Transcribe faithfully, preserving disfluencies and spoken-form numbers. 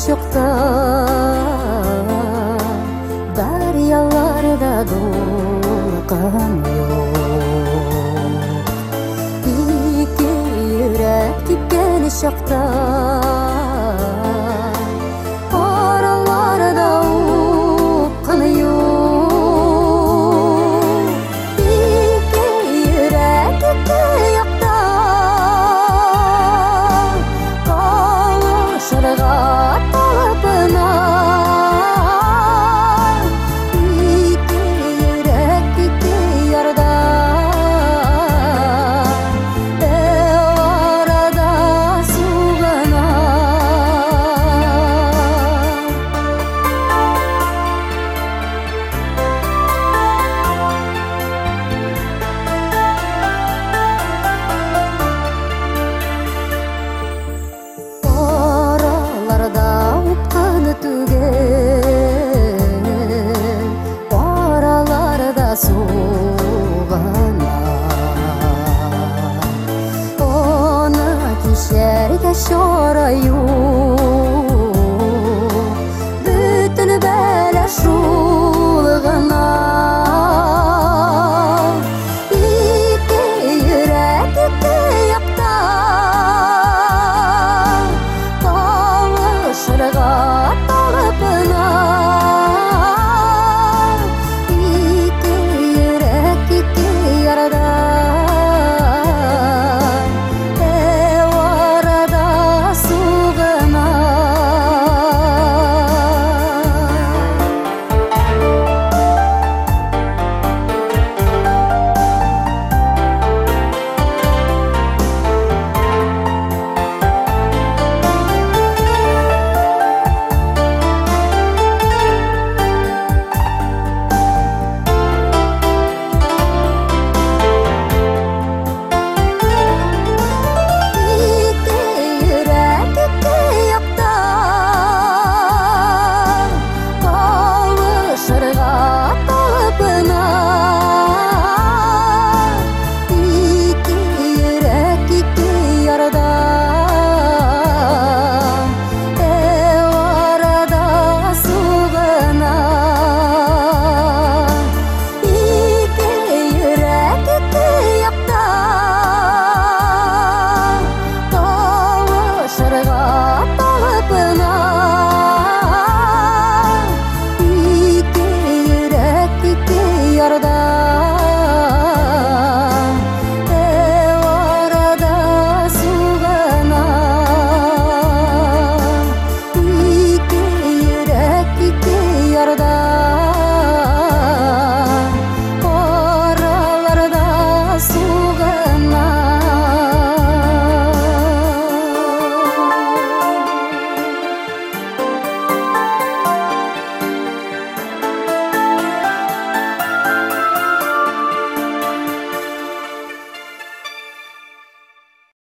шоқта дарияларда долқан жоқ. Ике йөрәк типкен шоқта араларда упқан жоқ. Ике йөрәк ике якта калышырга талпына. Ике йөрәк ике ярда арада сугына. Араларда упканы түгел, араларда сугана. Оны кешәргә чара юк, бөтен бәлә шул гына. Ике йөрәк ике якта калышырга талпына. Ике йөрәк ике ярда арада сугына. Ике йөрәк ике якта калышырга